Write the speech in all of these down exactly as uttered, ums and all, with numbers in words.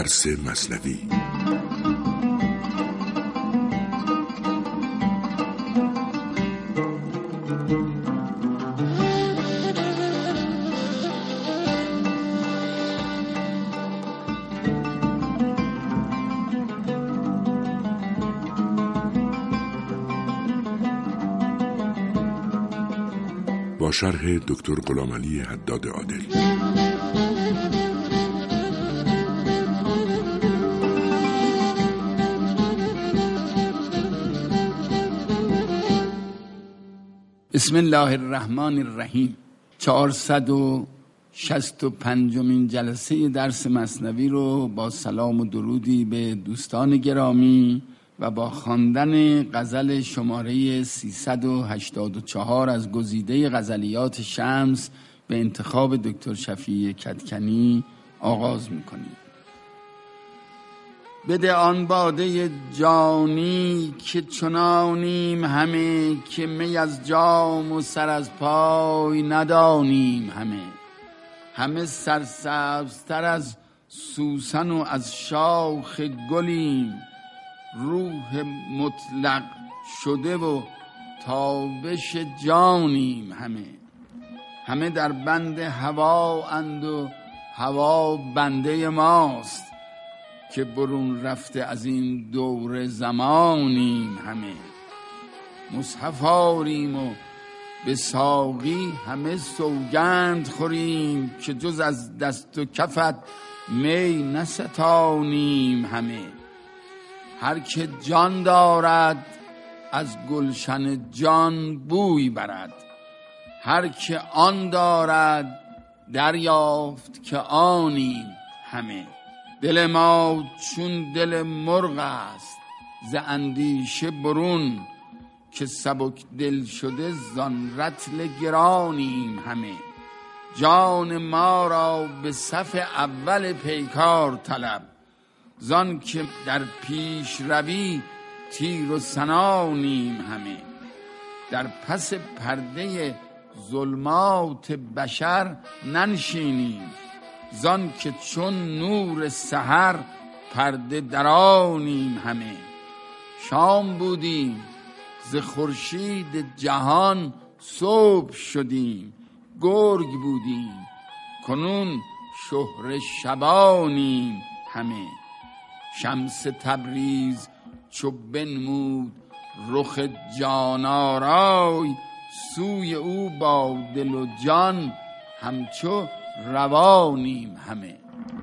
درس مثنوی. با شرح دکتر غلامعلی حداد عادل. بسم الله الرحمن الرحیم. چهارصد و شصت و پنجمین جلسه درس مثنوی رو با سلام و درودی به دوستان گرامی و با خواندن غزل شماره سیصد و هشتاد و چهار از گزیده غزلیات شمس به انتخاب دکتر شفیع کدکنی آغاز می‌کنیم. بده آن باده جانی که چنانیم همه، که می از جام و سر از پای ندانیم همه. همه سرسبزتر از سوسن و از شاخ گلیم، روح مطلق شده و تابش جانیم همه. همه در بند هوا اند و هوا بنده ماست، که برون رفته از این دور زمانیم همه. مصحف آریم و به ساقی همه سوگند خوریم، که جز از دست و کفت می نستانیم همه. هر که جان دارد از گلشن جان بوی برد، هر که آن دارد دریافت که آنیم همه. دل ما چون دل مرغ است ز اندیشه برون، که سبک دل شده زان رطل گرانیم همه. جان ما را به صف اول پیکار طلب، زان که در پیش روی تیر و سنانیم همه. در پس پرده ظلمات بشر ننشینیم، زان که چون نور سحر پرده درانیم همه. شام بودیم ز خورشید جهان صبح شدیم، گرگ بودیم کنون شهر شبانیم همه. شمس تبریز چو بنمود رخ جان آرای، سوی او با دل و جان همچو روانیم همه.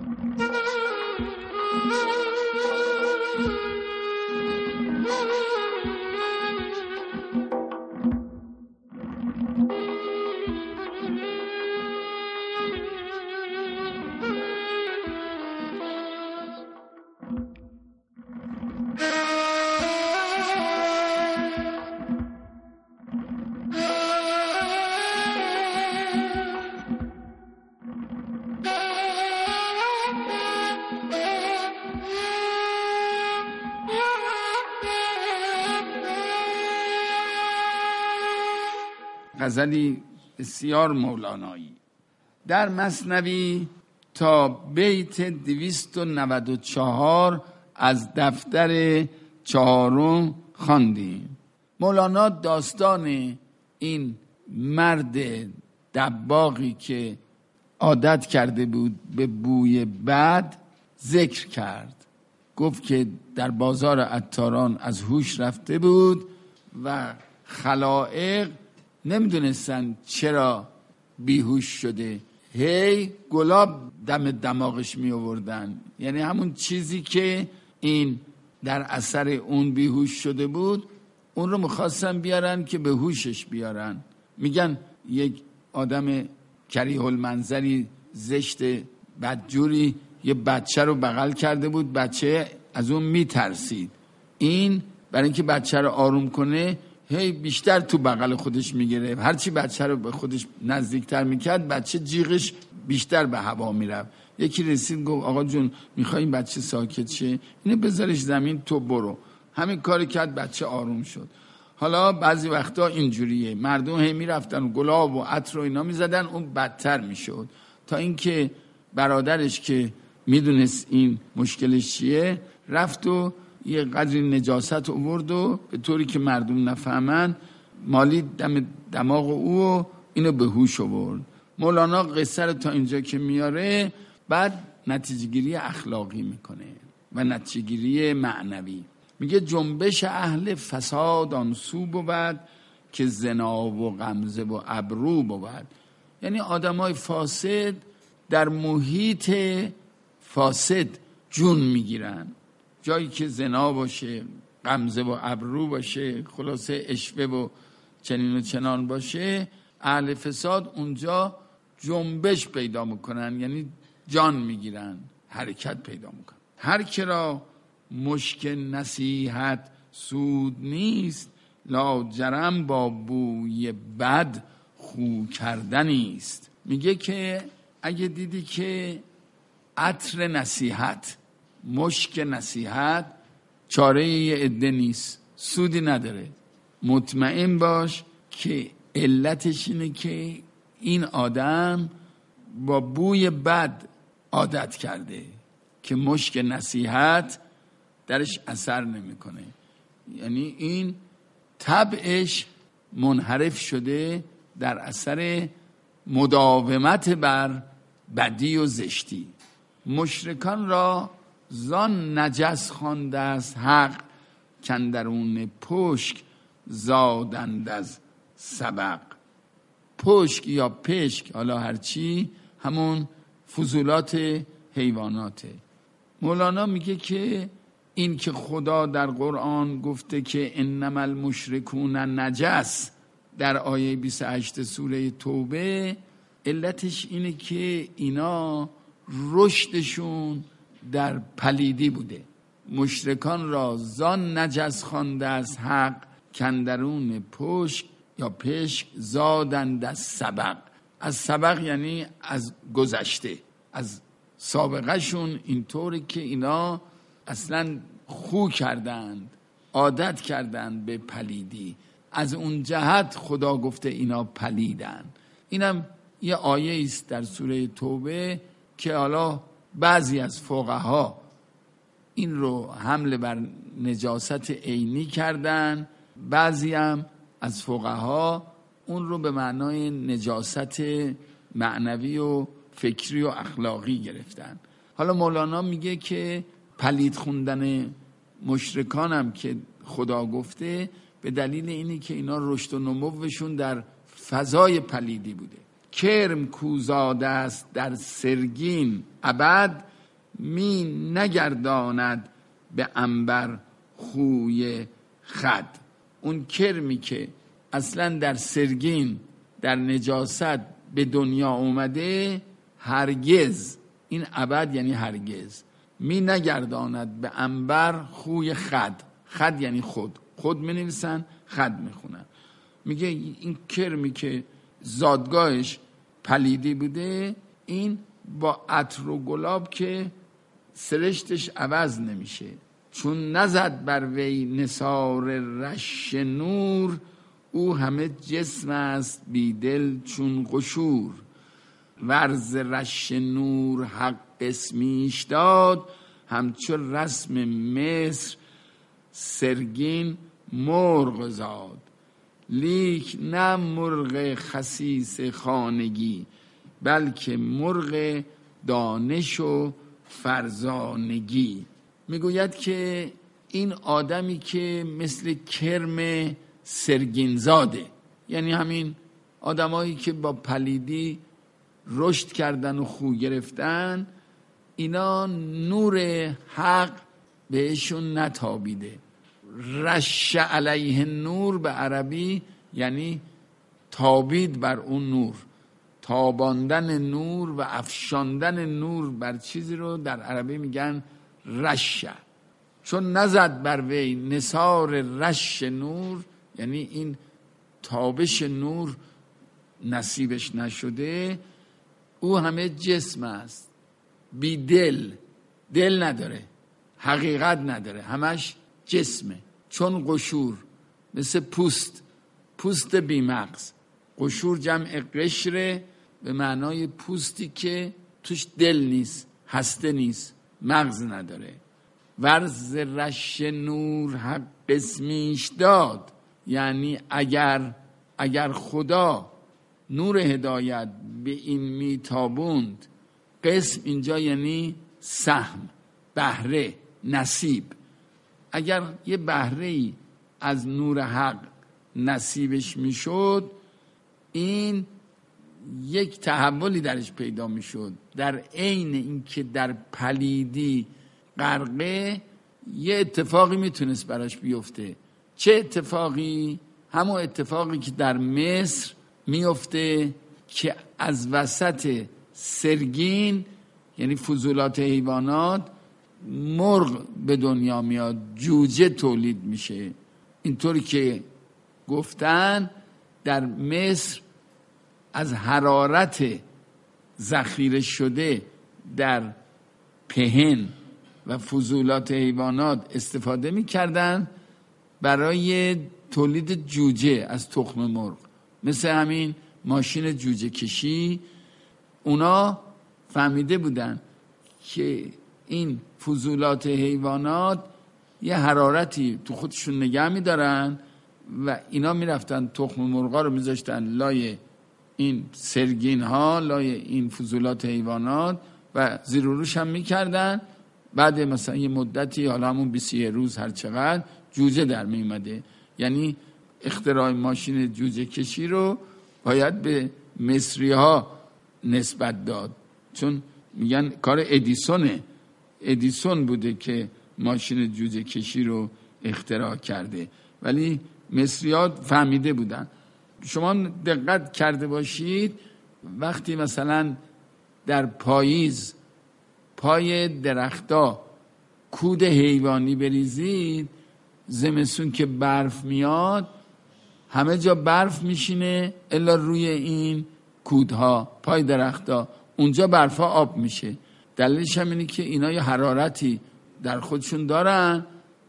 غزلی بسیار مولانایی. در مثنوی تا بیت دویست و نود و چهار از دفتر چهارم خواندیم. مولانا داستان این مرد دباغی که عادت کرده بود به بوی بد ذکر کرد. گفت که در بازار عطاران از هوش رفته بود و خلائق نمیدونستن چرا بیهوش شده. هی گلاب دم دماغش می آوردن، یعنی همون چیزی که این در اثر اون بیهوش شده بود اون رو میخواستن بیارن که به هوشش بیارن. میگن یک آدم کریه المنظری زشت بدجوری یه بچه رو بغل کرده بود، بچه از اون میترسید. این برای اینکه بچه رو آروم کنه هی بیشتر تو بغل خودش میگیره، هرچی بچه رو به خودش نزدیکتر میکرد بچه جیغش بیشتر به هوا میرفت. یکی رسید گفت آقا جون میخوایی بچه ساکت شه، اینو بذارش زمین تو برو. همین کاری کرد، بچه آروم شد. حالا بعضی وقتا اینجوریه، مردم هی میرفتن گلاب و عطر و اینا میزدن، اون بدتر میشد، تا اینکه برادرش که میدونست این مشکلش چیه، رفت و یه قدری نجاست آورد و به طوری که مردم نفهمن مالید دم دماغ او و اینو به هوش آورد. مولانا قصه رو تا اینجا که میاره، بعد نتیجه گیری اخلاقی میکنه و نتیجه گیری معنوی. میگه جنبش اهل فساد آن سو بود که زنا و غمزه و ابرو بود. یعنی آدمای فاسد در محیط فاسد جون میگیرن، جایی که زنا باشه، غمزه و ابرو باشه، خلاصه اشوه و چنین و چنان باشه، اهل فساد اونجا جنبش پیدا میکنن، یعنی جان میگیرن، حرکت پیدا میکنن. هر که را مشک نصیحت سود نیست، لاجرم با بوی بد خو کردنیست. میگه که اگه دیدی که عطر نصیحت، مشک نصیحت چاره یه عده نیست، سودی نداره، مطمئن باش که علتش اینه که این آدم با بوی بد عادت کرده که مشک نصیحت درش اثر نمیکنه. یعنی این طبعش منحرف شده در اثر مداومت بر بدی و زشتی. مشرکان را زان نجس خوانده است حق، کاندرون پشک زادند از سبق. پشک یا پشک، حالا هرچی، همون فضولات حیواناته. مولانا میگه که این که خدا در قرآن گفته که انما المشرکون نجس در آیه بیست و هشت سوره توبه، علتش اینه که اینا رشدشون در پلیدی بوده. مشرکان را زان نجس خوانده از حق، کاندرون پشک یا پشک زادند از سبق. از سبق یعنی از گذشته، از سابقه شون اینطوری که اینا اصلا خو کردند، عادت کردند به پلیدی. از اون جهت خدا گفته اینا پلیدن. اینم یه آیه است در سوره توبه که حالا بعضی از فقها این رو حمل بر نجاست عینی کردن، بعضی هم از فقها اون رو به معنای نجاست معنوی و فکری و اخلاقی گرفتن. حالا مولانا میگه که پلید خوندن مشرکان هم که خدا گفته به دلیل اینی که اینا رشد و نموشون در فضای پلیدی بوده. کرم کوزاده است در سرگین، ابد می نگرداند به عنبر خوی خد. اون کرمی که اصلا در سرگین، در نجاست به دنیا اومده، هرگز، این ابد یعنی هرگز، می نگرداند به عنبر خوی خد. خد یعنی خود، خود می نویسن، خد می خونن. میگه این کرمی که زادگاهش پلیدی بوده، این با عطر و گلاب که سرشتش عوض نمیشه، چون نزد بر وی نثار رش نور، او همه جسم است بی دل چون قشور. ورز رش نور حق اسمیش داد، همچو رسم مصر سرگین مرغ زاد. لیک نه مرغ خسیس خانگی، بلکه مرغ دانش و فرزانگی. میگوید که این آدمی که مثل کرم سرگینزاده، یعنی همین آدمایی که با پلیدی رشد کردن و خو گرفتن، اینا نور حق بهشون نتابیده. رش علیه نور به عربی یعنی تابید بر اون نور، تاباندن نور و افشاندن نور بر چیزی رو در عربی میگن رشه. چون نزد بر وی نثار رش نور، یعنی این تابش نور نصیبش نشده، او همه جسم است، بی دل، دل نداره، حقیقت نداره، همش جسمه. چون قشور، مثل پوست، پوست بی مغز. قشور جمع قشره به معنای پوستی که توش دل نیست، هسته نیست، مغز نداره. ورز رش نور حق قسمیش داد، یعنی اگر اگر خدا نور هدایت به این میتابوند، قسم اینجا یعنی سهم، بهره، نصیب. اگر یه بهره‌ای از نور حق نصیبش میشد، این یک تحولی درش پیدا میشد. در عین اینکه در پلیدی غرقه، یه اتفاقی میتونست براش بیفته. چه اتفاقی؟ همون اتفاقی که در مصر میفته که از وسط سرگین، یعنی فضولات حیوانات، مرغ به دنیا میاد، جوجه تولید میشه. اینطوری که گفتن در مصر از حرارت ذخیره شده در پهن و فضولات حیوانات استفاده میکردن برای تولید جوجه از تخم مرغ. مثل همین ماشین جوجه کشی، اونا فهمیده بودن که این فضولات حیوانات یه حرارتی تو خودشون نگه میدارن و اینا میرفتن تخم مرغا رو میذاشتن لای این سرگین ها، لای این فضولات حیوانات و زیر و روش هم میکردن. بعد مثلا یه مدتی، حالا همون بیست روز هر چقدر، جوجه در میمده. یعنی اختراع ماشین جوجه کشی رو باید به مصری ها نسبت داد، چون میگن کار ادیسونه. ادیسون بوده که ماشین جوجه کشی رو اختراع کرده، ولی مصری ها فهمیده بودن. شما دقت کرده باشید وقتی مثلا در پاییز پای درختا کود حیوانی بریزید، زمستون که برف میاد همه جا برف میشینه الا روی این کودها پای درختا، اونجا برفا آب میشه. دلیلش هم اینه که اینا یه حرارتی در خودشون دارن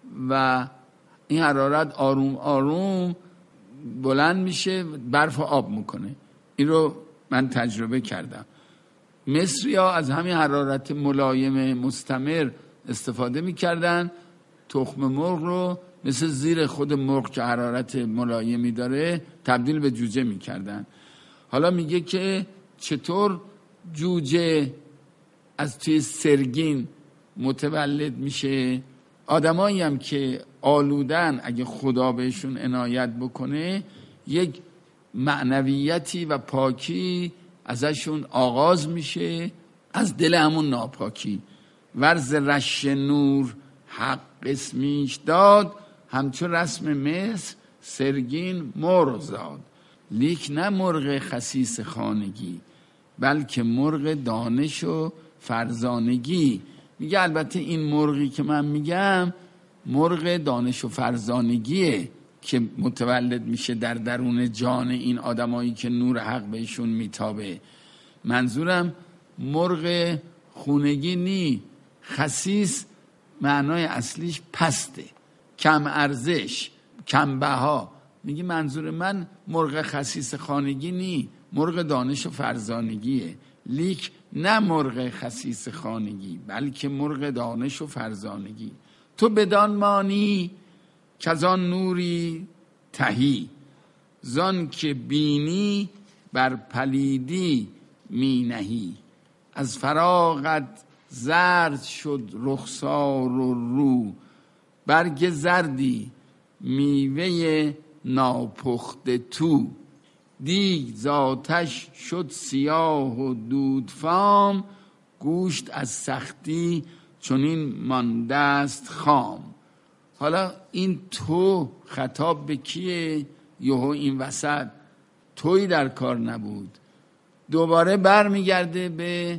و این حرارت آروم آروم بلند میشه، برف آب میکنه. این رو من تجربه کردم. مصری ها از همین حرارت ملایم مستمر استفاده میکردن، تخم مرغ رو مثل زیر خود مرغ که حرارت ملایمی داره تبدیل به جوجه میکردن. حالا میگه که چطور جوجه از توی سرگین متولد میشه. آدمایی هم که آلودن، اگه خدا بهشون عنایت بکنه، یک معنویتی و پاکی ازشون آغاز میشه، از دل همون ناپاکی. ورز رش نور حق اسمیش داد، همچون رسم مصر سرگین مرغ زاد. لیک نه مرغ خسیس خانگی، بلکه مرغ دانش و فرزانگی. میگه البته این مرغی که من میگم مرغ دانش و فرزانگیه که متولد میشه در درون جان این آدمایی که نور حق بهشون میتابه. منظورم مرغ خونگی نی. خسیس معنای اصلیش پسته، کم ارزش، کم بها. میگه منظور من مرغ خسیس خانگی نی، مرغ دانش و فرزانگیه. لیک نه مرغ خسیس خانگی، بلکه مرغ دانش و فرزانگی. تو بدان مانی که از آن نوری تهی، زان که بینی بر پلیدی می نهی. از فراغت زرد شد رخسار و رو، برگ زردی میوه ناپخته تو. دیگ زاتش شد سیاه و دودفام، گوشت از سختی چنین مانده است خام. حالا این تو خطاب به کیه؟ یهو این وسط توی در کار نبود. دوباره بر میگرده به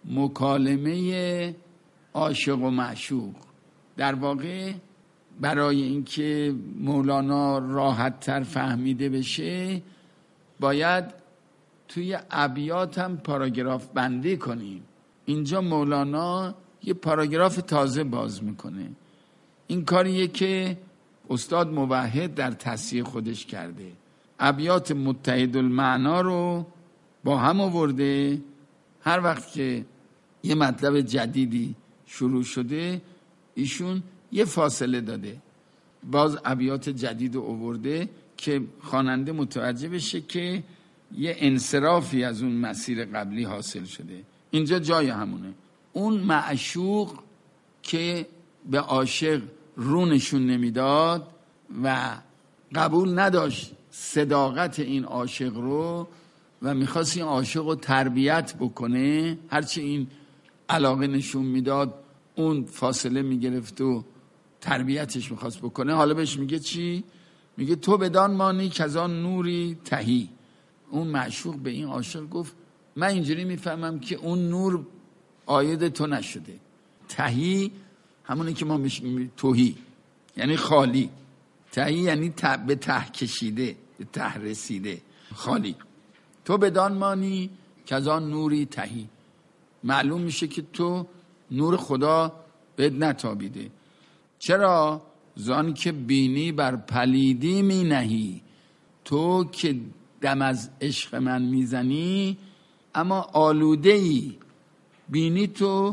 مکالمه عاشق و معشوق. در واقع برای اینکه مولانا راحت تر فهمیده بشه باید توی ابیات هم پاراگراف بندی کنیم. اینجا مولانا یه پاراگراف تازه باز میکنه. این کاریه که استاد موحد در تصحیح خودش کرده. ابیات متحد المعنا رو با هم آورده. هر وقت که یه مطلب جدیدی شروع شده، ایشون یه فاصله داده، باز ابیات جدید رو آورده که خواننده متوجه بشه که یه انصرافی از اون مسیر قبلی حاصل شده. اینجا جای همونه. اون معشوق که به عاشق رو نشون نمیداد و قبول نداشت صداقت این عاشق رو و میخواست این عاشق رو تربیت بکنه، هرچی این علاقه نشون میداد اون فاصله میگرفت و تربیتش میخواست بکنه. حالا بهش میگه چی؟ میگه تو بدان مانی که از آن نوری تهی. اون معشوق به این عاشق گفت من اینجوری میفهمم که اون نور عاید تو نشده. تهی همونه که ما میشیم توهی، یعنی خالی. تهی یعنی ته به ته کشیده، به ته رسیده، خالی. تو بدان مانی که از آن نوری تهی، معلوم میشه که تو نور خدا بهت نتابیده. چرا؟ زان که بینی بر پلیدی می نهی. تو که دم از عشق من میزنی اما آلوده ای، بینی تو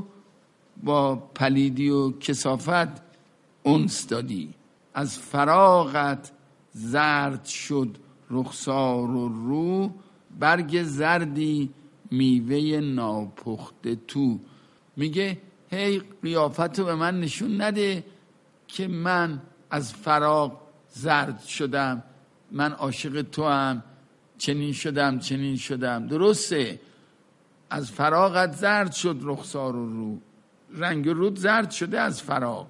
با پلیدی و کثافت انس دادی. از فراغت زرد شد رخسار و رو، برگ زردی میوه ناپخته تو. میگه هی قیافتو به من نشون نده که من از فراغ زرد شدم، من عاشق تو هم، چنین شدم چنین شدم. درسته از فراغت زرد شد رخسار و رو، رنگ رود زرد شده از فراغ،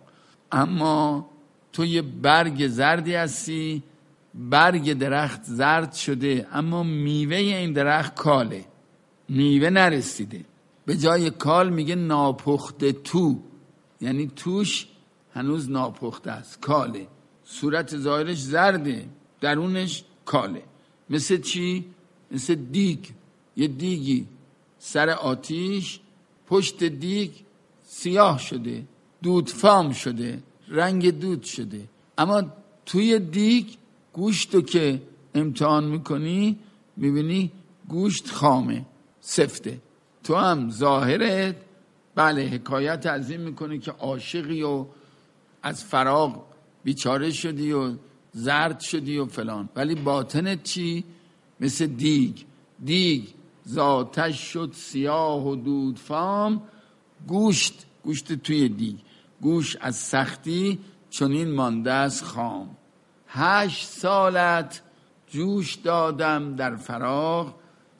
اما تو یه برگ زردی هستی. برگ درخت زرد شده اما میوه این درخت کاله، میوه نرسیده. به جای کال میگه ناپخته تو، یعنی توش هنوز ناپخته است، کاله. صورت ظاهرش زرده، درونش کاله. مثل چی؟ مثل دیگ. یه دیگی سر آتیش، پشت دیگ سیاه شده، دودفام شده، رنگ دود شده، اما توی دیگ گوشتو که امتحان میکنی میبینی گوشت خامه، سفته. تو هم ظاهرت بله حکایت از این میکنه که عاشقی و از فراغ بیچاره شدی و زرد شدی و فلان، ولی باطنت چی؟ مثل دیگ. دیگ ذاتش شد سیاه و دودفام، گوشت گوشت توی دیگ، گوش از سختی چنین مانده است خام. هشت سالت جوش دادم در فراغ،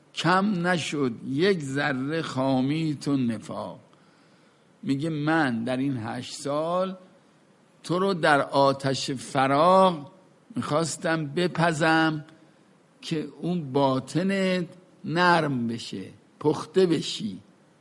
کم نشد یک ذره خامی تو نفاق. میگه من در این هشت سال تو رو در آتش فراغ میخواستم بپزم که اون باطنت نرم بشه، پخته بشی،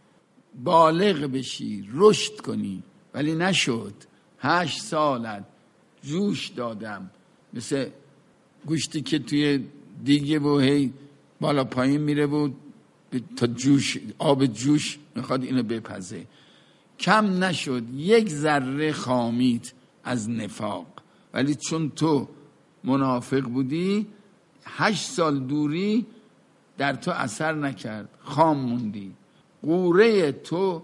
بالغ بشی، رشد کنی، ولی نشد. هشت سالت جوش دادم، مثل گوشتی که توی دیگه و هی بالا پایین میره و تا جوش، آب جوش میخواد اینو بپزه. کم نشد یک ذره خامیت از نفاق، ولی چون تو منافق بودی هشت سال دوری در تو اثر نکرد، خام موندی. قوره تو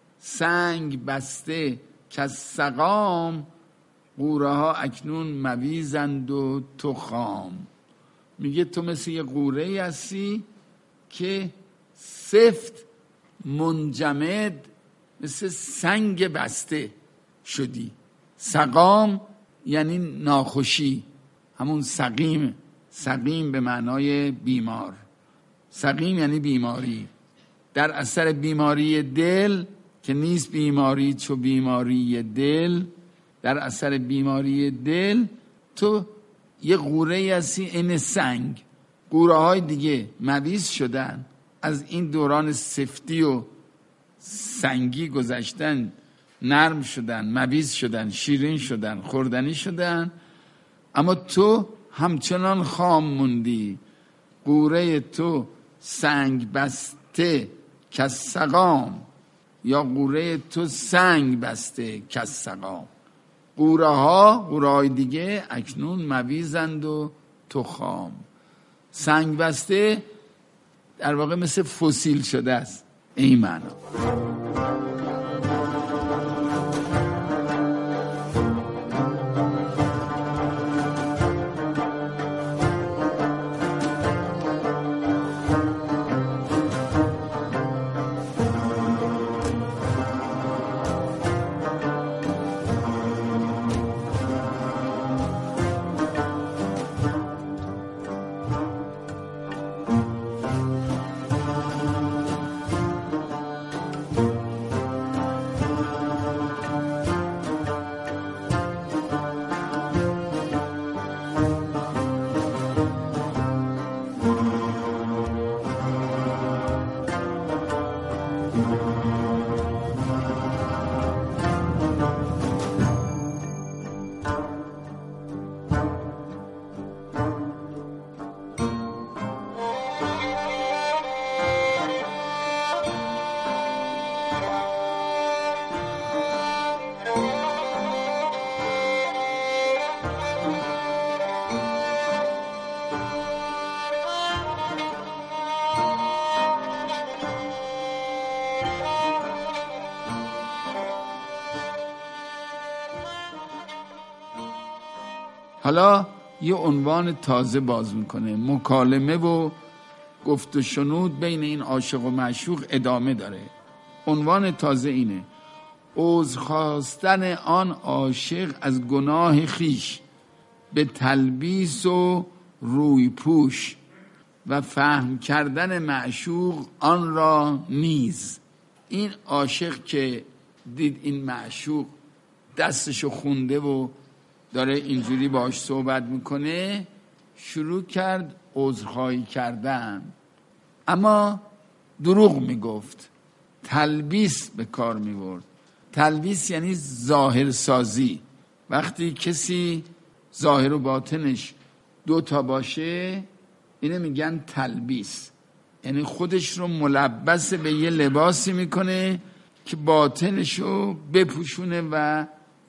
سنگ بسته که از سقام، قوره ها اکنون مویزند و تو خام. میگه تو مثل یه قوره هستی که سفت منجمد، مثل سنگ بسته شدی. سقام یعنی ناخوشی، همون سقیم. سقیم به معنای بیمار، سقیم یعنی بیماری. در اثر بیماری دل که نیست بیماری چو بیماری دل، در اثر بیماری دل تو یه قوره هستی این سنگ. قوره های دیگه مویز شدن، از این دوران سفتی و سنگی گذشتن، نرم شدن، مویز شدن، شیرین شدن، خوردنی شدن، اما تو همچنان خام موندی. قوره تو سنگ بسته که سقام، یا قوره تو سنگ بسته که سقام. قوره ها قوره های دیگه اکنون مویزند و تو خام. سنگ بسته در واقع مثل فسیل شده است، این معنا. حالا یه عنوان تازه باز میکنه. مکالمه و گفت و شنود بین این عاشق و معشوق ادامه داره. عنوان تازه اینه: عذر خواستن آن عاشق از گناه خیش به تلبیس و روی پوش و فهم کردن معشوق آن را نیز. این عاشق که دید این معشوق دستشو خونده و داره اینجوری باش صحبت میکنه، شروع کرد عذرخواهی کردن، اما دروغ میگفت، تلبیس به کار میبرد. تلبیس یعنی ظاهر سازی. وقتی کسی ظاهر و باطنش دو تا باشه اینه میگن تلبیس، یعنی خودش رو ملبس به یه لباسی میکنه که باطنش رو بپوشونه و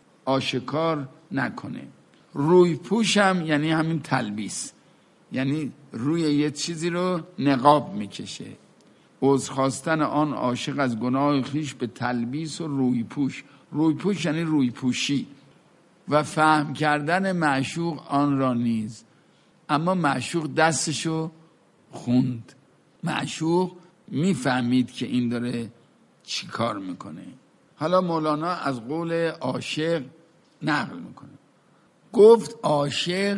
آشکار نکنه. روی پوش هم یعنی همین تلبیس، یعنی روی یه چیزی رو نقاب میکشه. عذر خواستن آن عاشق از گناه خویش به تلبیس و روی پوش. روی پوش یعنی روی پوشی. و فهم کردن معشوق آن را نیز. اما معشوق دستشو خوند، معشوق میفهمید که این داره چی کار میکنه. حالا مولانا از قول عاشق نقل میکنه. گفت عاشق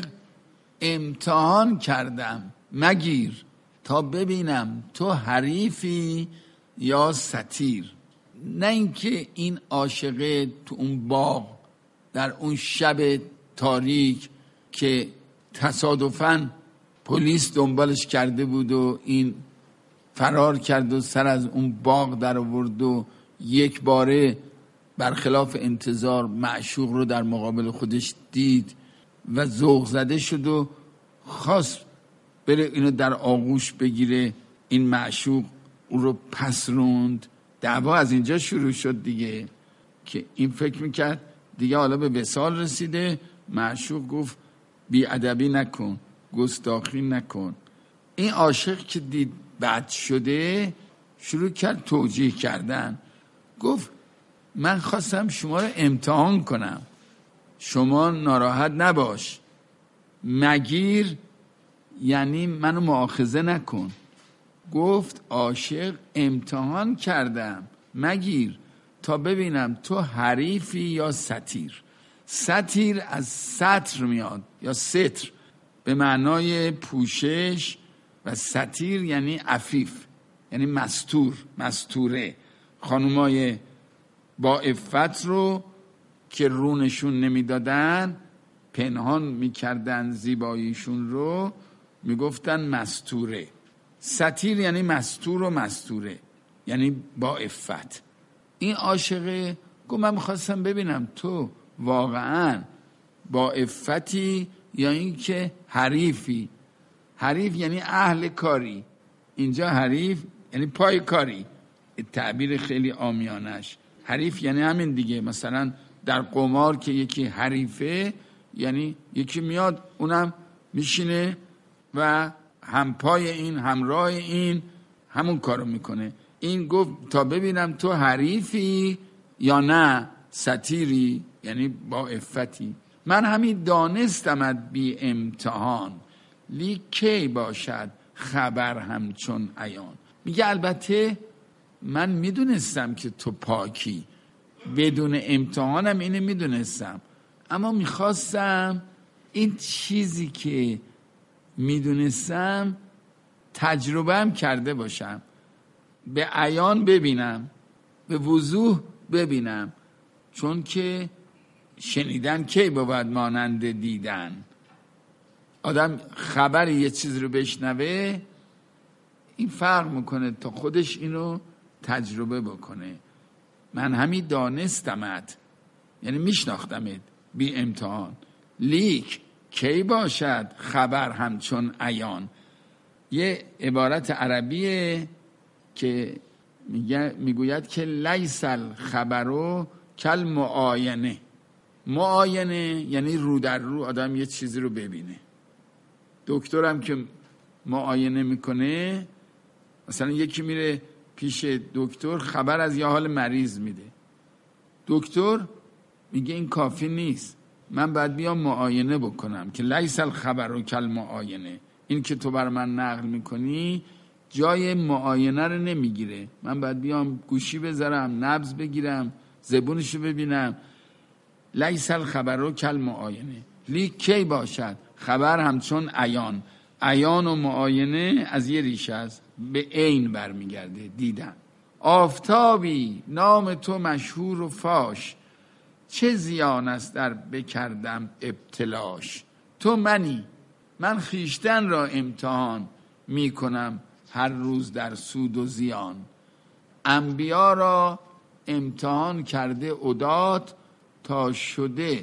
امتحان کردم مگیر تا ببینم تو حریفی یا ستیر. نه اینکه این عاشقه تو اون باغ در اون شب تاریک که تصادفاً پلیس دنبالش کرده بود و این فرار کرد و سر از اون باغ در آورد و یک باره برخلاف انتظار معشوق رو در مقابل خودش دید و ذوق زده شد و خواست بره اینو در آغوش بگیره. این معشوق اون رو پس روند. دعوا از اینجا شروع شد دیگه، که این فکر میکرد دیگه حالا به وصال رسیده. معشوق گفت بی ادبی نکن، گستاخی نکن. این عاشق که دید بد شده شروع کرد توجیه کردن. گفت من خواستم شما رو امتحان کنم، شما ناراحت نباش. مگیر یعنی منو مؤاخذه نکن. گفت عاشق امتحان کردم مگیر تا ببینم تو حریفی یا ستیر. ستیر از ستر میاد یا ستر به معنای پوشش، و ستیر یعنی عفیف، یعنی مستور، مستوره. خانومای با عفت رو که رونشون نمیدادن، پنهان میکردن زیباییشون رو، میگفتن مستوره. ستیر یعنی مستور و مستوره، یعنی با عفت. این عاشقه گفت من میخواستم ببینم تو واقعا با عفتی یا این که حریفی. حریف یعنی اهل کاری. اینجا حریف یعنی پای کاری، تعبیر خیلی عامیانش. حریف یعنی همین دیگه. مثلا در قمار که یکی حریفه یعنی یکی میاد اونم میشینه و هم پای این همراه این همون کارو میکنه. این گفت تا ببینم تو حریفی یا نه ستیری، یعنی با عفتی. من همین دانستمت بی امتحان، لیک کی باشد خبر همچون عیان. میگه البته من میدونستم که تو پاکی، بدون امتحانم اینو میدونستم، اما میخواستم این چیزی که میدونستم تجربه هم کرده باشم، به عیان ببینم، به وضوح ببینم، چون که شنیدن کی بود مانند دیدن. آدم خبر یه چیز رو بشنوه این فرق میکنه تا خودش اینو تجربه بکنه. من همین دانستمت، یعنی میشناختمت بی امتحان، لیک کی باشد خبر همچون عیان. یه عبارت عربیه که میگوید که لیس الخبرو کل معاینه. معاینه یعنی رو در رو آدم یه چیزی رو ببینه. دکترم که معاینه میکنه، مثلا یکی میره پیش دکتر خبر از یه حال مریض میده، دکتر میگه این کافی نیست، من باید بیام معاینه بکنم، که لیس الخبرو کل معاینه. این که تو بر من نقل میکنی جای معاینه رو نمیگیره، من باید بیام گوشی بذارم، نبض بگیرم، زبونشو ببینم. لیس الخبرو کل معاینه، لیک کی باشد خبر همچون عیان. عیان و معاینه از یه ریشه است، به عین برمیگرده، دیدن. آفتابی نام تو مشهور و فاش، چه زیان است در بکردم ابتلاش. تو منی، من خیشتن را امتحان می کنم هر روز در سود و زیان. انبیا را امتحان کرده عدات، تا شده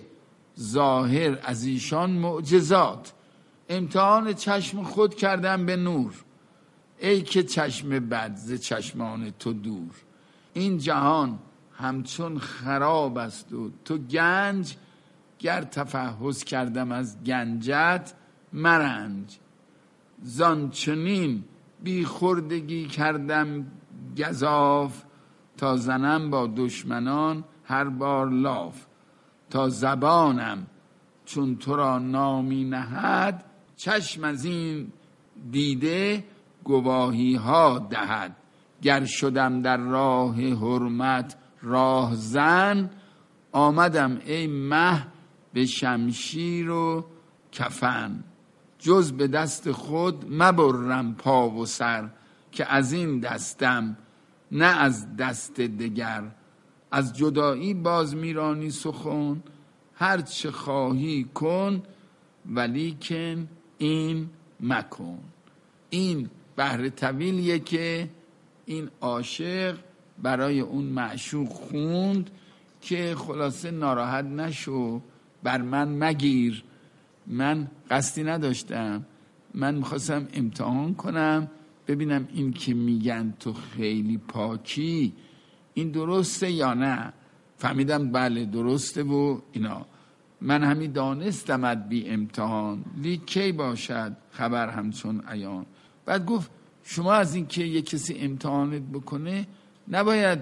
ظاهر از ایشان معجزات. امتحان چشم خود کردم به نور، ای که چشم بد ز چشمان تو دور. این جهان همچون خراب است و تو گنج، گر تفحص کردم از گنجت مرنج. زان چنین بی خردگی کردم گزاف، تا زنم با دشمنان هر بار لاف. تا زبانم چون تو را نامی نهد، چشم از این دیده گواهی ها دهد. گر شدم در راه حرمت راه زن، آمدم ای مه به شمشیر و کفن. جز به دست خود مبرم پا و سر، که از این دستم نه از دست دگر. از جدایی باز میرانی سخن، هر چه خواهی کن ولیکن این مکن. این بحر طویلیه که این عاشق برای اون معشوق خوند که خلاصه ناراحت نشو، بر من مگیر، من قصدی نداشتم، من میخواستم امتحان کنم ببینم این که میگن تو خیلی پاکی این درسته یا نه. فهمیدم بله درسته و اینا. من همین دانستمت بی امتحان، لیک کی باشد خبر همچون عیان. بعد گفت شما از این که یک کسی امتحانت بکنه نباید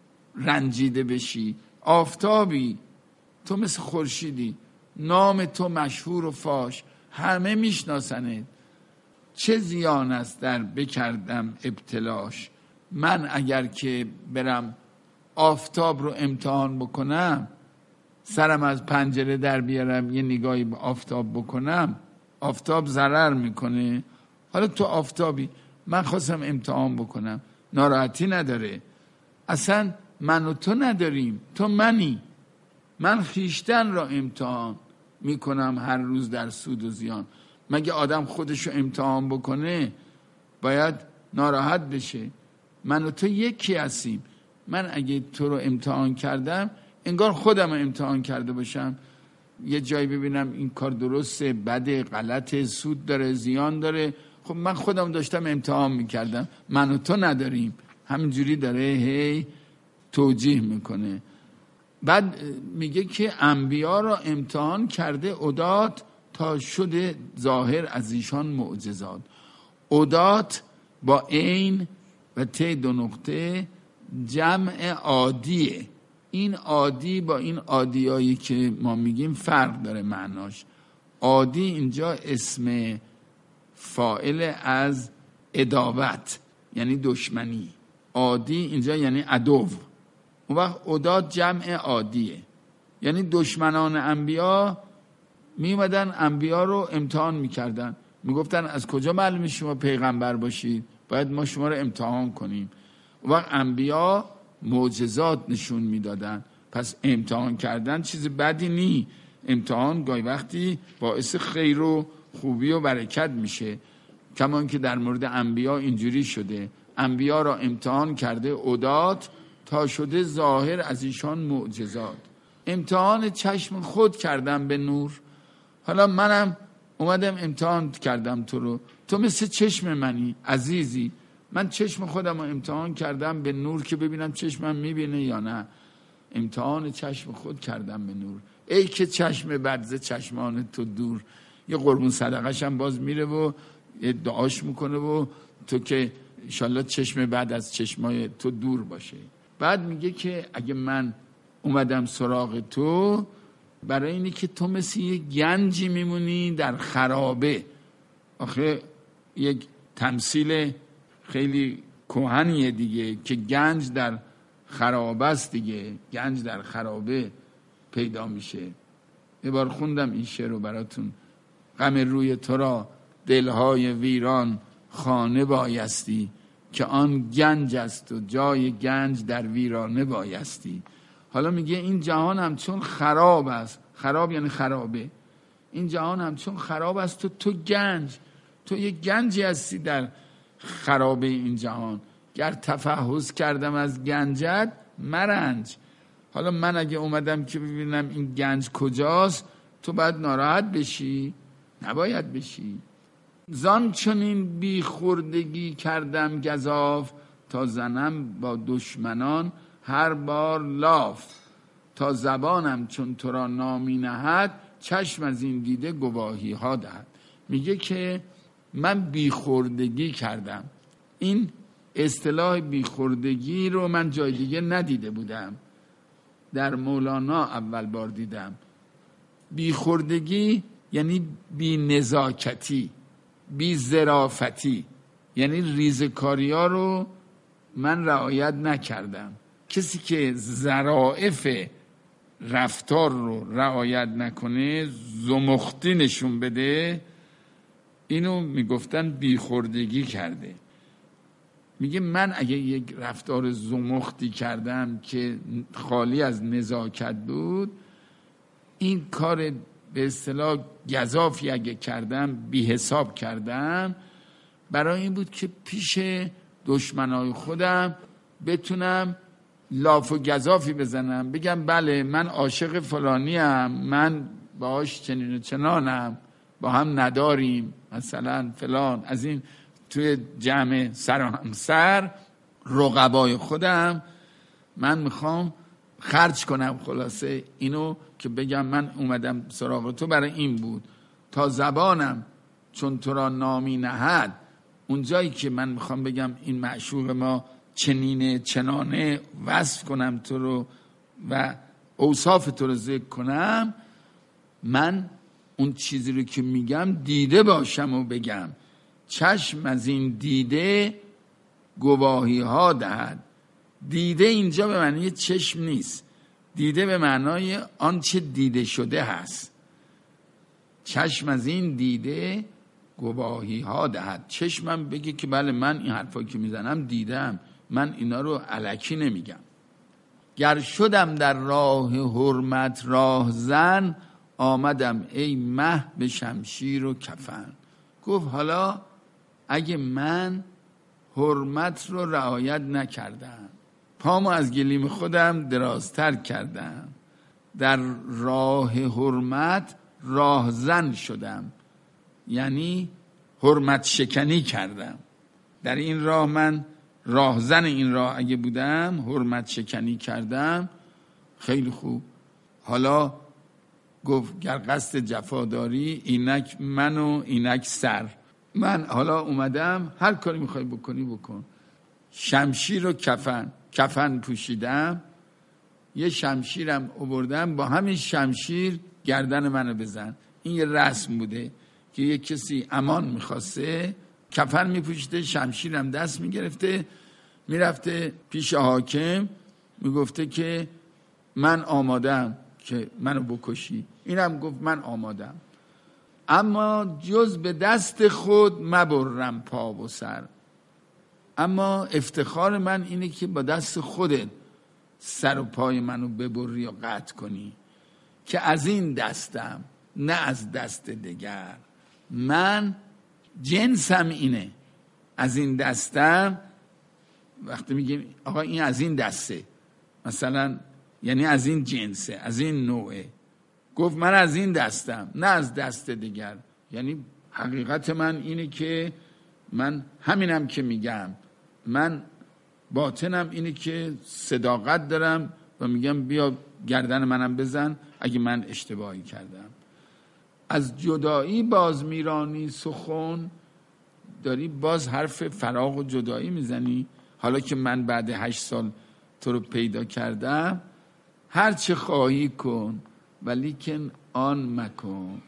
رنجیده بشی. آفتابی، تو مثل خورشیدی، نام تو مشهور و فاش، همه میشناسنت. چه زیان است در بکردم ابتلاش. من اگر که برم آفتاب رو امتحان بکنم، سرم از پنجره در بیارم یه نگاهی به آفتاب بکنم، آفتاب ضرر میکنه. حالا تو آفتابی، من خواستم امتحان بکنم، ناراحتی نداره. اصلا من و تو نداریم، تو منی. من خیشتن را امتحان میکنم هر روز در سود و زیان. مگه آدم خودشو امتحان بکنه باید ناراحت بشه؟ من و تو یکی هستیم. من اگه تو رو امتحان کردم انگار خودم رو امتحان کرده باشم، یه جایی ببینم این کار درسته، بده، غلطه، سود داره، زیان داره، خب من خودم داشتم امتحان میکردم. من و تو نداریم. همینجوری داره هی توجیه میکنه. بعد میگه که انبیا را امتحان کرده عدات، تا شده ظاهر از ایشان معجزات. عدات با عین و ته دو نقطه جمع عادیه. این عادی با این عادیایی که ما میگیم فرق داره معناش. عادی اینجا اسم فاعل از عداوت یعنی دشمنی، عادی اینجا یعنی عدو. اون وقت عداد جمع عادیه، یعنی دشمنان انبیا می اومدن انبیا رو امتحان میکردن، میگفتن از کجا معلومه شما پیغمبر باشید، باید ما شما رو امتحان کنیم. اون وقت انبیا معجزات نشون میدادن، پس امتحان کردن چیز بدی نی. امتحان گاهی وقتی باعث خیر و خوبی و برکت میشه، کمان که در مورد انبیا اینجوری شده، انبیا را امتحان کرده عدات تا شده ظاهر از ایشان معجزات. امتحان چشم خود کردم به نور. حالا منم اومدم امتحان کردم تو رو، تو مثل چشم منی عزیزی، من چشم خودم رو امتحان کردم به نور که ببینم چشمم میبینه یا نه. امتحان چشم خود کردم به نور. ای که چشم بد ز چشمان تو دور. یه قربون صدقش هم باز میره و دعاش میکنه و تو که انشالله چشم بد از چشمای تو دور باشه. بعد میگه که اگه من اومدم سراغ تو برای اینی که تو مثل یه گنجی میمونی در خرابه. آخه یک تمثیل خیلی کهنیه دیگه که گنج در خرابه است دیگه، گنج در خرابه پیدا میشه. یه بار خوندم این شعر رو براتون. غم روی تو را دلهای ویران خانه بایستی، که آن گنج است و جای گنج در ویرانه بایستی. حالا میگه این جهان هم چون خراب است، خراب یعنی خرابه، این جهان هم چون خراب است تو تو گنج، تو یه گنجی هستی در خرابه این جهان. گر تفحص کردم از گنجت مرنج. حالا من اگه اومدم که ببینم این گنج کجاست، تو باید ناراحت بشی؟ نباید بشی. زان چنین بی خوردگی کردم گزاف، تا زنم با دشمنان هر بار لاف. تا زبانم چون تو را نامی نهد، چشم از این دیده گواهی ها دهد. میگه که من بی خوردگی کردم. این اصطلاح بی خوردگی رو من جای دیگه ندیده بودم، در مولانا اول بار دیدم. بی خوردگی یعنی بی نزاکتی، بی ظرافتی، یعنی ریزکاری ها رو من رعایت نکردم. کسی که ظرافت رفتار رو رعایت نکنه، زمختی نشون بده، اینو میگفتن بی خوردگی کرده. میگه من اگه یک رفتار زمختی کردم که خالی از نزاکت بود، این کار به اصطلاح گزافی اگه کردم، بی حساب کردم، برای این بود که پیش دشمنای خودم بتونم لاف و گزافی بزنم، بگم بله من عاشق فلانی ام، من باهاش چنین و چنانم، با هم نداریم مثلا فلان. از این توی جمع سر و همسر رقبای خودم من میخوام خرج کنم. خلاصه اینو که بگم من اومدم سراغ تو برای این بود. تا زبانم چون تو را نامی نهد، اون جایی که من میخوام بگم این معشوق ما چنینه چنانه، وصف کنم تو رو و اوصاف تو رو ذکر کنم، من اون چیزی رو که میگم دیده باشم و بگم. چشم از این دیده گواهی ها دهد. دیده اینجا به معنی چشم نیست، دیده به معنای آنچه دیده شده هست. چشم از این دیده گواهی ها دهد. چشمم بگه که بله من این حرفا که میزنم دیدم، من اینا رو الکی نمیگم. گر شدم در راه حرمت راه زن، آمدم ای مه به شمشیر و کفن. گفت حالا اگه من حرمت رو رعایت نکردم، پامو از گلیم خودم درازتر کردم، در راه حرمت راهزن شدم، یعنی حرمت شکنی کردم. در این راه من راهزن این راه اگه بودم، حرمت شکنی کردم، خیلی خوب. حالا گفت گر قصد جفا داری، اینک من و اینک سر. من حالا اومدم هر کاری میخوای بکنی بکن. شمشیر و کفن کفن پوشیدم، یه شمشیرم آوردم، با همین شمشیر گردن منو بزن. این یه رسم بوده که یه کسی امان میخواسته، کفن میپوشیده، شمشیرم دست میگرفته، میرفته پیش حاکم، میگفته که من آمادم که منو بکشی. اینم گفت من آمادم، اما جز به دست خود مبرم پا و سر. اما افتخار من اینه که با دست خودت سر و پای منو ببری و قطع کنی، که از این دستم نه از دست دیگر. من جنسم اینه، از این دستم. وقتی میگیم آقا این از این دسته، مثلا یعنی از این جنسه، از این نوعه. گفت من از این دستم نه از دست دیگر. یعنی حقیقت من اینه که من همینم که میگم، من باطنم اینه که صداقت دارم و میگم بیا گردن منم بزن اگه من اشتباهی کردم. از جدایی باز میرانی سخن، داری باز حرف فراق و جدایی میزنی. حالا که من بعد هشت سال تو رو پیدا کردم، هر چه خواهی کن ولیکن آن مکن.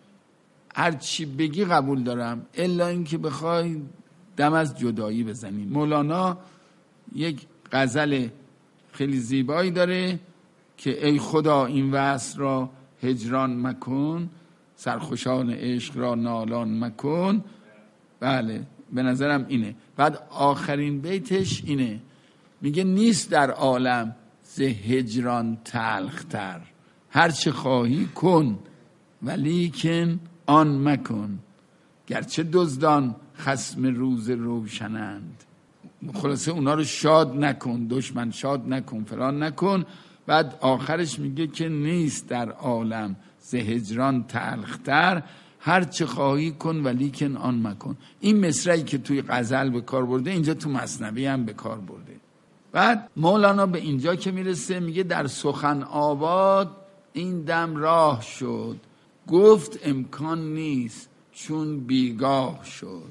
هر چی بگی قبول دارم الا اینکه بخوای دم از جدایی بزنی. مولانا یک غزل خیلی زیبایی داره که ای خدا این وصل را هجران مکن، سرخوشان عشق را نالان مکن. بله به نظرم اینه. بعد آخرین بیتش اینه، میگه نیست در عالم ز هجران تلختر، هر چه خواهی کن ولیکن آن مکن، گرچه دزدان خصم روز روشنند. خلاصه اونا رو شاد نکن، دشمن شاد نکن، فلان نکن. بعد آخرش میگه که نیست در عالم ز هجران تلختر، هر چه خواهی کن ولیکن آن مکن. این مصرعی که توی غزل به کار برده اینجا تو مثنوی هم به کار برده. بعد مولانا به اینجا که میرسه میگه در سخن آباد این دم راه شد، گفت امکان نیست چون بیگاه شد.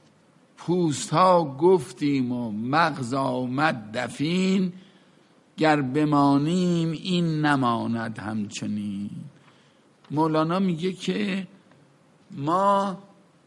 پوست ها گفتیم و مغز آمد دفین، گر بمانیم این نماند همچنین. مولانا میگه که ما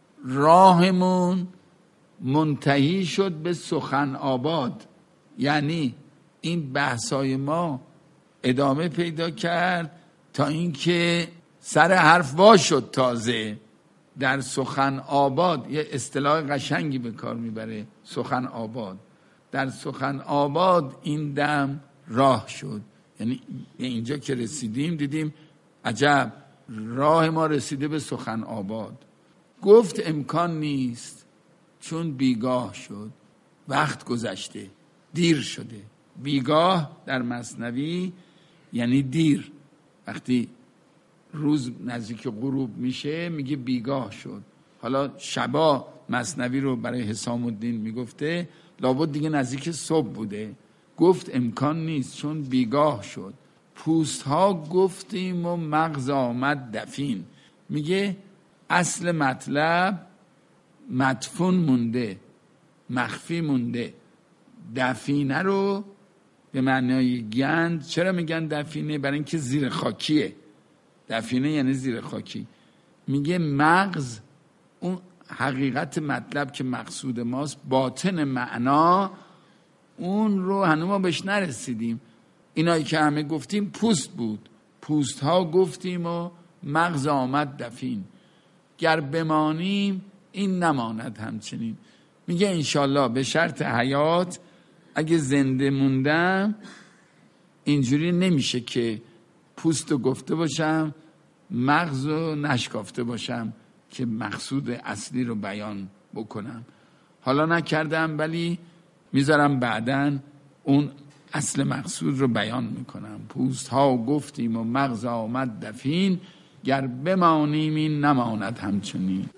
راهمون منتهی شد به سخن آباد، یعنی این بحثای ما ادامه پیدا کرد تا اینکه سر حرف وا شد. تازه در سخن آباد یه اصطلاح قشنگی به کار میبره، سخن آباد. در سخن آباد این دم راه شد، یعنی اینجا که رسیدیم دیدیم عجب راه ما رسیده به سخن آباد. گفت امکان نیست چون بیگاه شد، وقت گذشته، دیر شده. بیگاه در مثنوی یعنی دیر. وقتی روز نزدیک غروب میشه میگه بیگاه شد. حالا شبا مثنوی رو برای حسام الدین میگفته، لابد دیگه نزدیک صبح بوده. گفت امکان نیست چون بیگاه شد، پوست ها گفتیم و مغز آمد دفین. میگه اصل مطلب مدفون مونده، مخفی مونده. دفینه رو به معنای گند. چرا میگن دفینه؟ برای اینکه زیر خاکیه. دفینه یعنی زیر خاکی. میگه مغز، اون حقیقت مطلب که مقصود ماست، باطن معنا، اون رو هنوز ما بهش نرسیدیم. اینایی که همه گفتیم پوست بود، پوست ها گفتیم و مغز آمد دفین، گر بمانیم این نماند همچنین. میگه انشالله به شرط حیات اگه زنده موندم اینجوری نمیشه که پوست رو گفته باشم مغز رو نشکافته باشم که مقصود اصلی رو بیان بکنم. حالا نکردم ولی میذارم بعدن اون اصل مقصود رو بیان میکنم. پوست ها گفتیم و مغز آمد دفین، گر بمانیم این نماند همچنین.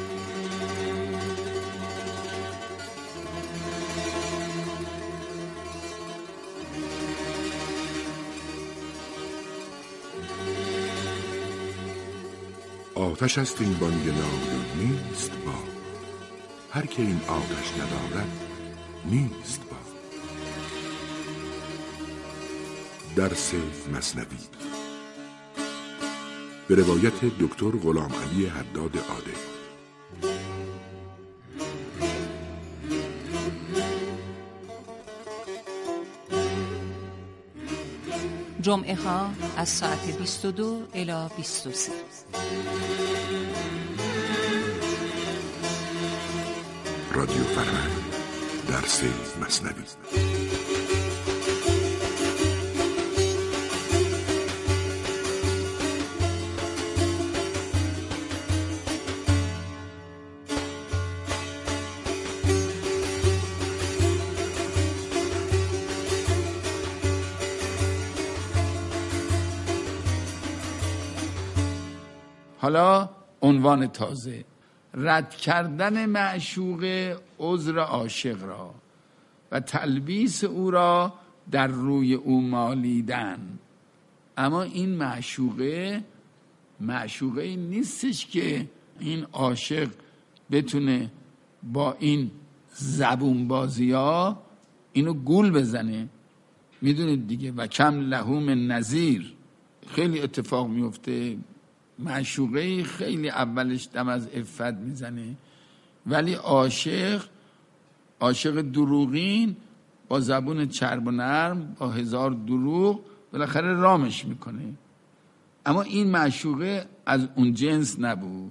آتش است این بانگ نای و نیست با، هر که این آتش ندارد نیست با. درس مثنوی به روایت دکتر غلام علی حداد عاده. جمعه ها از ساعت بیست و دو الی بیست و سه. رادیو فرهنگ درس مثنوی. حالا عنوان تازه: رد کردن معشوق عذر عاشق را و تلبیس او را در روی او مالیدن. اما این معشوقه معشوقه این نیستش که این عاشق بتونه با این زبون بازی ها اینو گول بزنه. میدونید دیگه و کم لحوم نظیر خیلی اتفاق میفته. معشوقه خیلی اولش دم از عفت میزنه، ولی عاشق عاشق دروغین با زبون چرب و نرم با هزار دروغ بالاخره رامش میکنه. اما این معشوقه از اون جنس نبود.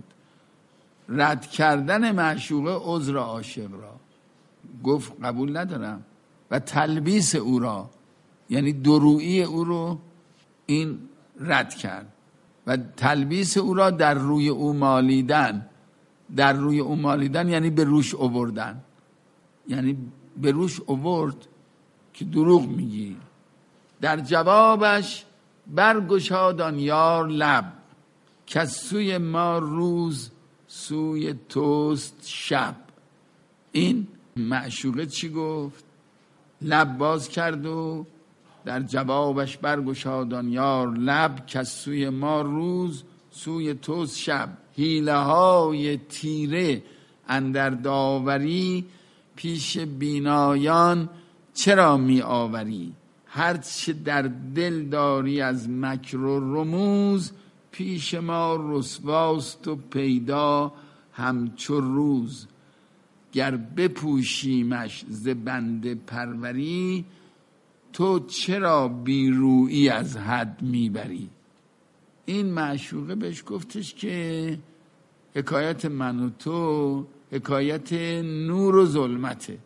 رد کردن معشوقه عذر عاشق را گفت قبول ندارم و تلبیس او را یعنی درویی او رو این رد کرد و تلبیس او را در روی او مالیدن. در روی او مالیدن یعنی به روش آوردن، یعنی به روش آورد که دروغ میگی. در جوابش برگشاد آن یار لب، که سوی ما روز سوی توست شب. این معشوقه چی گفت؟ لب باز کرد و در جوابش برگشاد آن یار لب، که سوی ما روز سوی توست شب. حیله های تیره اندر داوری، پیش بینایان چرا می آوری؟ هرچه در دل داری از مکر و رموز، پیش ما رسواست و پیدا همچو روز. گر بپوشیمش ز بنده پروری، تو چرا بیرویی از حد میبری؟ این معشوقه بهش گفتش که حکایت من و تو حکایت نور و ظلمته.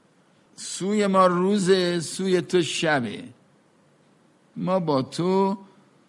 سوی ما روزه، سوی تو شبه. ما با تو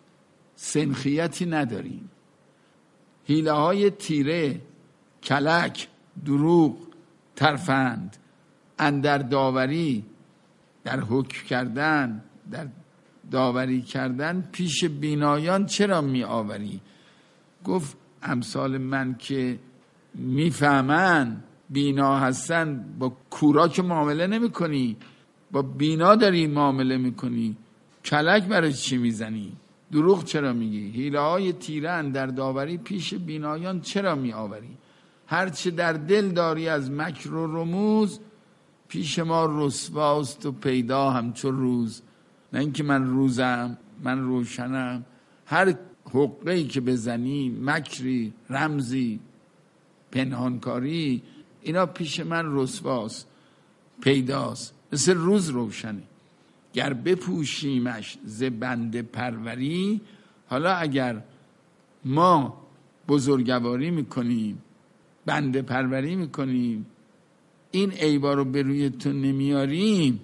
سنخیتی نداریم. حیله های تیره، کلک، دروغ، ترفند اندر داوری، در حکم کردن، در داوری کردن پیش بینایان چرا می آوری؟ گفت امثال من که میفهمن بینا هستن، با کورا که معامله نمی کنی، با بینا داری معامله می کنی. کلک برای چی میزنی؟ دروغ چرا میگی؟ حیله های تیره اندر داوری، پیش بینایان چرا می آوری؟ هرچه در دل داری از مکر و رموز، پیش ما رسواست و پیدا همچو روز. نه اینکه من روزم، من روشنم. هر حقه‌ای که بزنی، مکری، رمزی، پنهانکاری، اینا پیش من رسواست، پیداست، مثل روز روشنه. گر بپوشیمش ز بنده پروری. حالا اگر ما بزرگواری میکنیم، بنده پروری میکنیم، این عیبا رو به روی تو نمیاریم،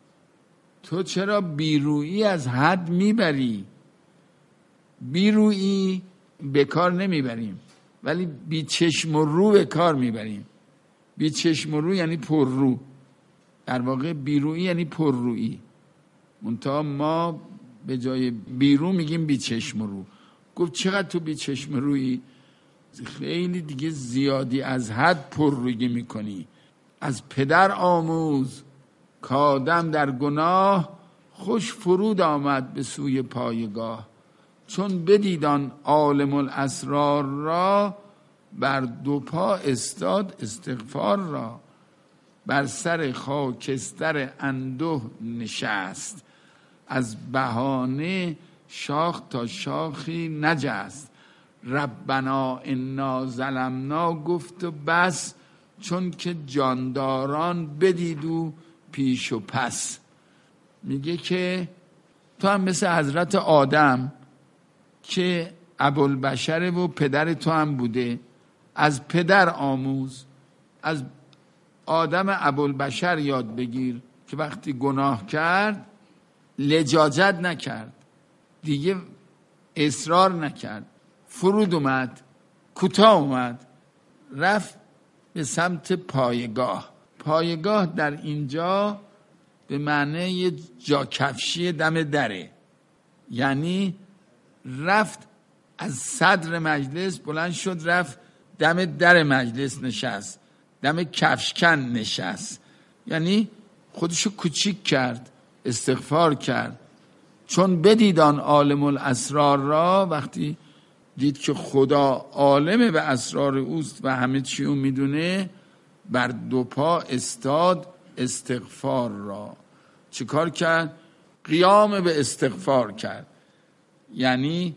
تو چرا بیرویی از حد میبری؟ بیرویی به کار نمیبریم، ولی بی چشم و رو به کار میبریم. بی چشم و رو یعنی پر رو، در واقع بیرویی یعنی پر رویی. منتها ما به جای بیرو میگیم بی چشم و رو. گفت چقدر تو بی چشم و رویی؟ خیلی دیگه زیادی از حد پر رویی میکنی. از پدر آموز کادم در گناه، خوش فرود آمد به سوی پایگاه. چون بدیدان عالم الاسرار را، بر دو پا استاد استغفار را. بر سر خاکستر انده نشست، از بهانه شاخ تا شاخی نجست. ربنا انا ظلمنا گفت و بس، چون که جانداران بدید و پیش و پس. میگه که تو هم مثل حضرت آدم که ابوالبشر و پدر تو هم بوده، از پدر آموز، از آدم ابوالبشر یاد بگیر که وقتی گناه کرد لجاجت نکرد، دیگه اصرار نکرد، فرود اومد، کوتاه اومد، رفت به سمت پایگاه. پایگاه در اینجا به معنی یه جا کفشی دم دره، یعنی رفت از صدر مجلس بلند شد رفت دم در مجلس نشست، دم کفشکن نشست، یعنی خودشو کوچیک کرد، استغفار کرد. چون بدید آن عالم الاسرار را، وقتی دید که خدا عالم به اسرار اوست و همه چی او میدونه، بر دو پا استاد استغفار را. چه کار کرد؟ قیام به استغفار کرد، یعنی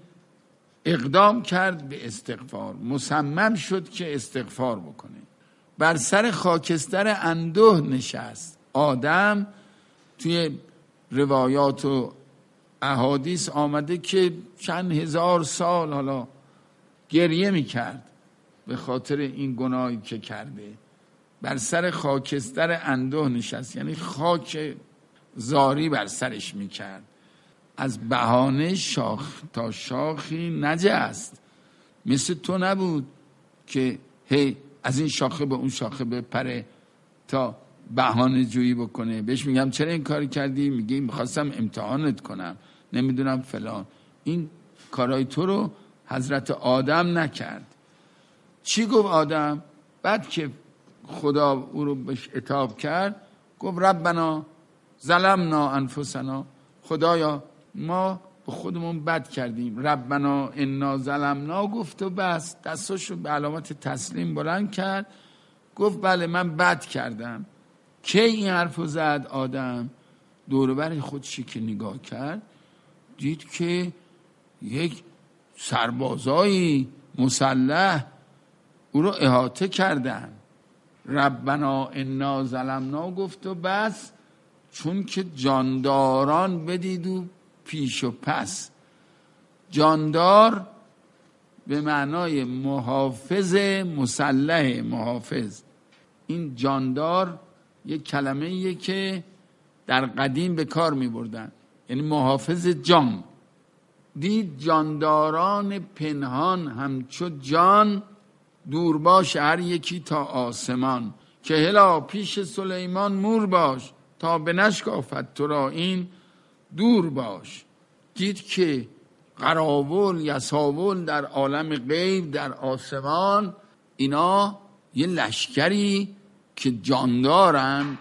اقدام کرد به استغفار، مصمم شد که استغفار بکنه. بر سر خاکستر انده نشست. آدم توی روایات و احادیث آمده که چند هزار سال حالا گریه میکرد به خاطر این گناهی که کرده. بر سر خاکستر انده نشست، یعنی خاک زاری بر سرش میکرد. از بهانه شاخ تا شاخی نجست. مثل تو نبود که هی از این شاخه به اون شاخه بپره تا بهانه جویی بکنه. بهش میگم چرا این کاری کردی؟ میگه میخواستم امتحانت کنم، نمیدونم فلان. این کارای تو رو حضرت آدم نکرد. چی گفت آدم؟ بعد که خدا او رو بهش عتاب کرد گفت ربنا ظلمنا انفسنا، خدایا ما به خودمون بد کردیم. ربنا انا ظلمنا گفت و بس، دستاشو به علامت تسلیم بلند کرد، گفت بله من بد کردم. کی این حرفو زد آدم؟ دوربر خودشی که نگاه کرد دید که یک سربازایی مسلح او رو احاطه کردن. ربنا انا ظلمنا گفت و بس، چون که جانداران بدید و پیش و پس. جاندار به معنای محافظ، مسلح محافظ. این جاندار یک کلمه ایه که در قدیم به کار می بردن، یعنی محافظ جان. دید جانداران پنهان همچو جان، دور باش هر یکی تا آسمان. که هلا پیش سلیمان مور باش، تا بنشکافد تو را این دور باش. دید که قراول یساول در عالم غیب در آسمان اینا یه لشکری که جاندارن،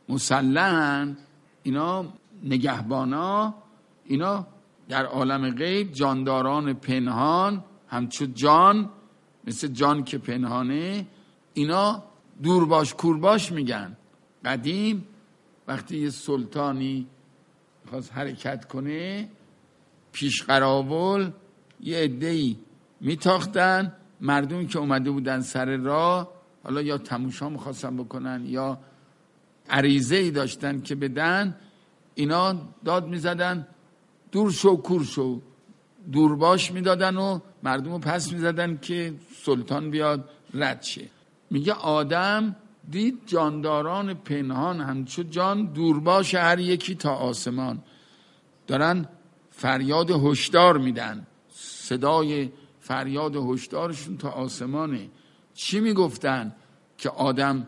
مسلحن، اینا نگهبانا، اینا در عالم غیب جانداران پنهان همچو جان، مثل جان که پنهانه، اینا دور باش کور باش میگن. قدیم وقتی یه سلطانی خواست حرکت کنه پیش قراول یه عده‌ای میتاختن، مردمی که اومده بودن سر راه، حالا یا تماشا میخواستن بکنن یا عریضه‌ای داشتن که بدن، اینا داد میزدن دور شو کور شو، دور باش میدادن و مردم رو پس میزدن که سلطان بیاد رد شه. میگه آدم دید جانداران پنهان همچو جان، دور باش هر یکی تا آسمان. دارن فریاد هشدار میدن، صدای فریاد هشدارشون تا آسمانه. چی میگفتن که آدم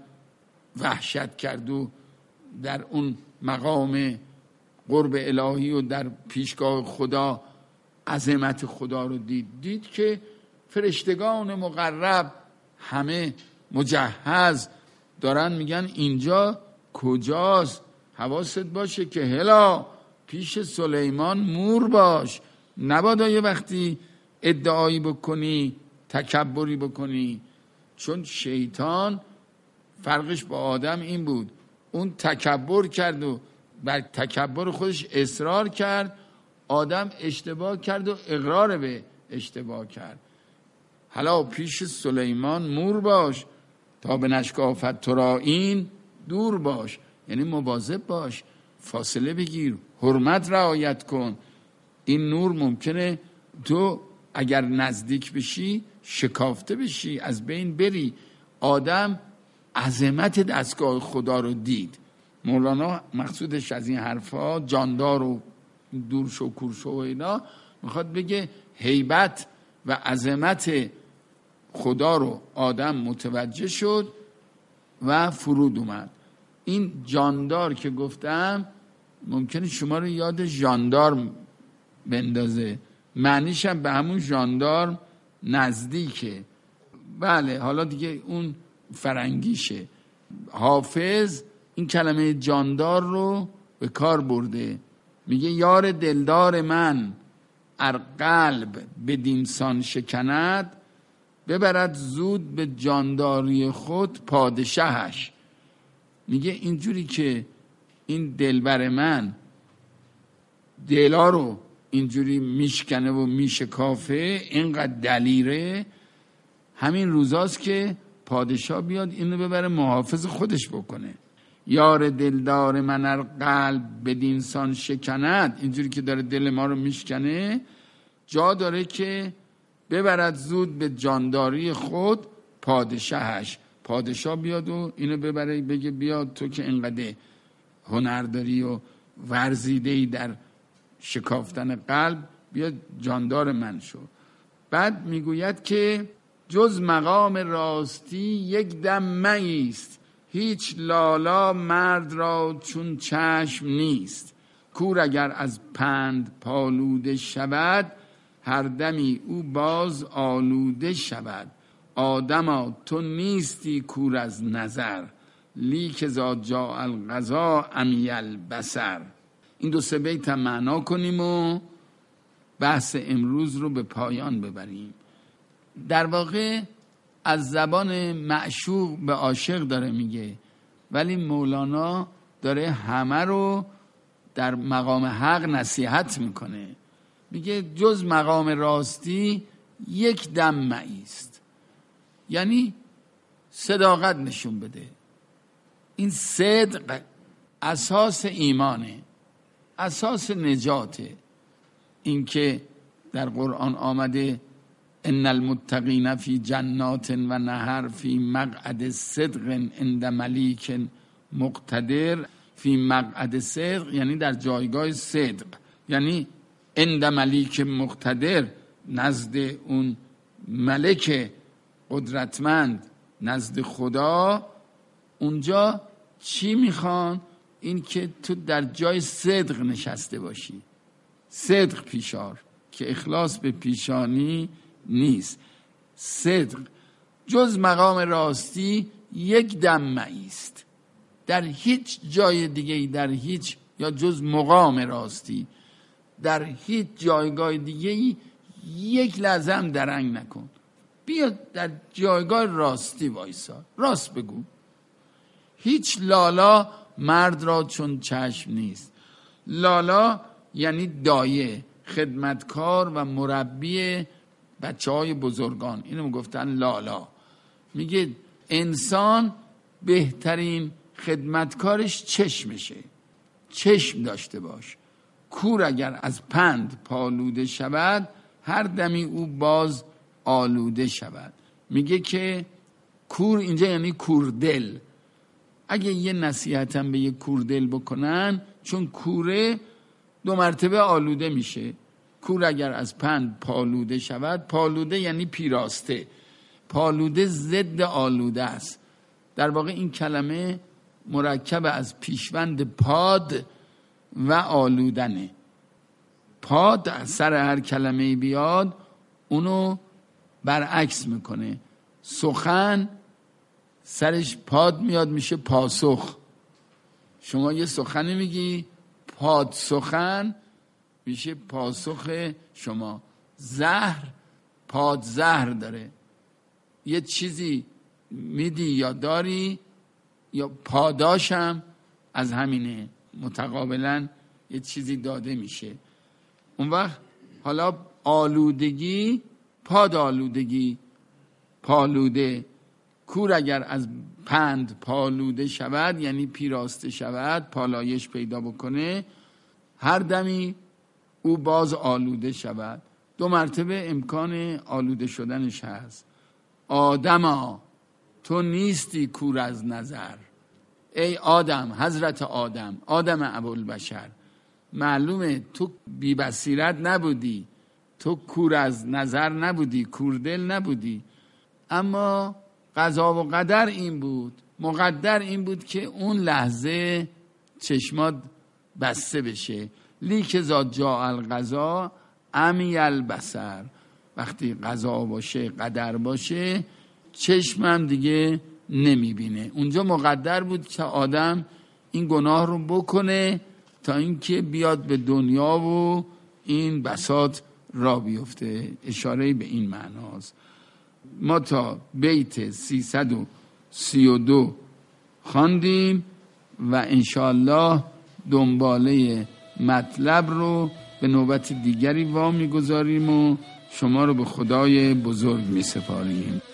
وحشت کرد و در اون مقام قرب الهی و در پیشگاه خدا عظمت خدا رو دید. دید که فرشتگان مقرب همه مجهز دارن میگن اینجا کجاست؟ حواست باشه که هلا پیش سلیمان مور باش. نبادا یه وقتی ادعایی بکنی، تکبری بکنی، چون شیطان فرقش با آدم این بود، اون تکبر کرد و بر تکبر خودش اصرار کرد، آدم اشتباه کرد و اقرار به اشتباه کرد. حالا پیش سلیمان مور باش تا به نشکافت تو را این دور باش، یعنی مواظب باش، فاصله بگیر، حرمت رعایت کن. این نور ممکنه تو اگر نزدیک بشی شکافته بشی، از بین بری. آدم عظمت دستگاه خدا رو دید. مولانا مقصودش از این حرفا جاندار و دورشو کورشو و اینا میخواد بگه هیبت و عظمت خدا رو آدم متوجه شد و فرود اومد. این جاندار که گفتم ممکنه شما رو یاد ژاندارم بندازه، معنیش هم به همون ژاندارم نزدیکه. بله حالا دیگه اون فرنگیشه. حافظ این کلمه جاندار رو به کار برده، میگه یار دلدار من ار قلب به دینسان شکند، ببرد زود به جانداری خود پادشاهش. میگه اینجوری که این دلبر من دلا رو اینجوری میشکنه و میشکافه، اینقدر دلیره، همین روزاست که پادشاه بیاد اینو ببره محافظ خودش بکنه. یار دلدار من ار قلب به دینسان شکند، اینجوری که داره دل ما رو میشکنه، جا داره که ببرد زود به جانداری خود پادشاهش. پادشاه بیاد و اینو ببره، بگه بیاد تو که اینقدر هنر داری و ورزیده‌ای در شکافتن قلب، بیاد جاندار من شو. بعد میگوید که جز مقام راستی یک دم مایست، هیچ لالا مرد را چون چشم نیست. کور اگر از پند پالوده شود، هر دمی او باز آلوده شود. آدما تو نیستی کور از نظر، لیک ذا جاء القضا عمی البصر. این دو سه بیت هم معنا کنیم و بحث امروز رو به پایان ببریم. در واقع از زبان معشوق به عاشق داره میگه، ولی مولانا داره همه رو در مقام حق نصیحت میکنه. میگه جز مقام راستی یک دم مایست، یعنی صداقت نشون بده. این صدق اساس ایمانه، اساس نجاته. این که در قرآن آمده ان المتقین فی جنات و نهر فی مقعد صدق عند ملیک مقتدر. فی مقعد صدق یعنی در جایگاه صدق، یعنی عند ملیک مقتدر، نزد اون ملک قدرتمند، نزد خدا. اونجا چی میخوان؟ این که تو در جای صدق نشسته باشی، صدق پیشار، که اخلاص به پیشانی نیست. صدق جز مقام راستی یک دم مایست، در هیچ جای دیگه، در هیچ، یا جز مقام راستی، در هیچ جایگاه دیگه یک لحظه هم درنگ نکن. بیا در جایگاه راستی وایسا، راست بگو. هیچ لالا مرد را چون چشم نیست. لالا یعنی دایه، خدمتکار و مربی بچه های بزرگان، اینو گفتن لالا. میگه انسان بهترین خدمتکارش چشمشه، چشم داشته باش. کور اگر از پند پالوده شود، هر دمی او باز آلوده شود. میگه که کور اینجا یعنی کوردل. اگه یه نصیحتم به یه کوردل بکنن، چون کوره دو مرتبه آلوده میشه. کور اگر از پند پالوده شود، پالوده یعنی پیراسته، پالوده ضد آلوده است. در واقع این کلمه مرکب از پیشوند پاد و آلودنه. پاد سر هر کلمه بیاد اونو برعکس میکنه. سخن سرش پاد میاد میشه پاسخ. شما یه سخنی میگی، پاد سخن میشه پاسخ شما. زهر پاد زهر داره. یه چیزی میدی یا داری، یا پاداشم از همینه، متقابلا یه چیزی داده میشه. اون وقت حالا آلودگی، پاد آلودگی، پالوده، کور اگر از پند پالوده شود یعنی پیراسته شود، پالایش پیدا بکنه، هر دمی او باز آلوده شود. دو مرتبه امکان آلوده شدنش هست. آدما تو نیستی کور از نظر، ای آدم، حضرت آدم، آدم ابوالبشر، معلومه تو بی بصیرت نبودی، تو کور از نظر نبودی، کوردل نبودی، اما قضا و قدر این بود، مقدر این بود که اون لحظه چشمات بسته بشه. لیک ذات جاء القضا عمی البصر، وقتی قضا باشه، قدر باشه، چشمم دیگه نمیبینه. اونجا مقدر بود که آدم این گناه رو بکنه تا اینکه بیاد به دنیا و این بساط را بیفته. اشاره به این معناست. ما تا بیت سیصد و سی و دو خواندیم و انشاءالله دنباله مطلب رو به نوبت دیگری وامی گذاریم و شما رو به خدای بزرگ می سپاریم.